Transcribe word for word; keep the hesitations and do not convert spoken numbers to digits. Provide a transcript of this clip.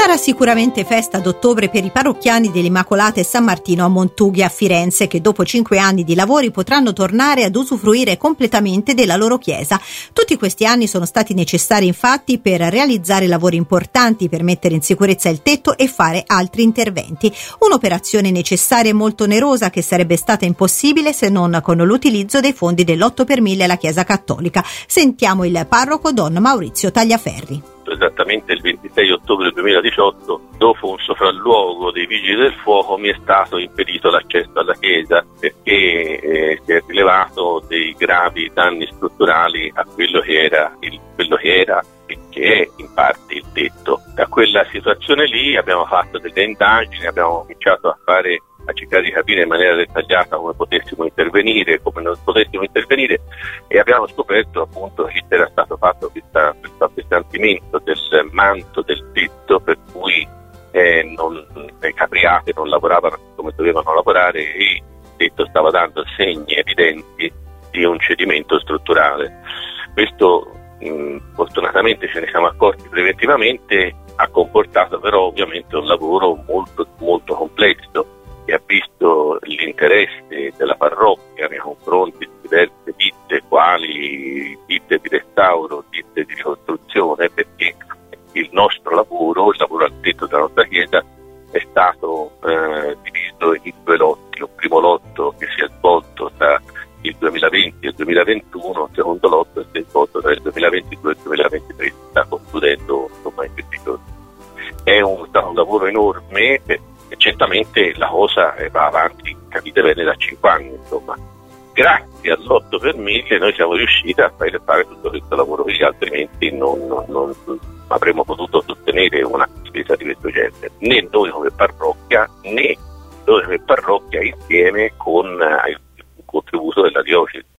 Sarà sicuramente festa d'ottobre per i parrocchiani dell'Immacolata e San Martino a Montughi a Firenze, che dopo cinque anni di lavori potranno tornare ad usufruire completamente della loro chiesa. Tutti questi anni sono stati necessari infatti per realizzare lavori importanti, per mettere in sicurezza il tetto e fare altri interventi. Un'operazione necessaria e molto onerosa che sarebbe stata impossibile se non con l'utilizzo dei fondi dell'otto per mille alla Chiesa Cattolica. Sentiamo il parroco Don Maurizio Tagliaferri. Esattamente il ventisei ottobre duemiladiciotto, dopo un sopralluogo dei vigili del fuoco, mi è stato impedito l'accesso alla chiesa perché eh, si è rilevato dei gravi danni strutturali a quello che era il, quello che era e che è in parte il tetto. Da quella situazione lì abbiamo fatto delle indagini, abbiamo cominciato a fare a cercare di capire in maniera dettagliata come potessimo intervenire, come non potessimo intervenire, e abbiamo scoperto appunto che era stato fatto questa, questo appesantimento del manto del tetto, per cui eh, non, le capriate non lavoravano come dovevano lavorare e il tetto stava dando segni evidenti di un cedimento strutturale. Questo mh, fortunatamente ce ne siamo accorti preventivamente, ha comportato però ovviamente un lavoro molto molto complesso, che ha visto l'interesse della parrocchia nei confronti di diverse ditte, quali ditte di restauro, ditte di ricostruzione, perché il nostro lavoro, il lavoro al tetto della nostra chiesa, è stato eh, diviso in due lotti. Un primo lotto che si è svolto tra il duemilaventi e il duemilaventuno, il secondo lotto si è svolto tra il duemilaventidue e il duemilaventitré, si sta concludendo insomma in questi giorni. È un, stato un lavoro enorme, perché certamente la cosa va avanti, capite bene, da cinque anni, insomma. Grazie all'otto per mille noi siamo riusciti a fare, fare tutto questo lavoro, perché altrimenti non, non, non avremmo potuto sostenere una spesa di questo genere, né noi come parrocchia, né noi come parrocchia insieme con il contributo della diocesi.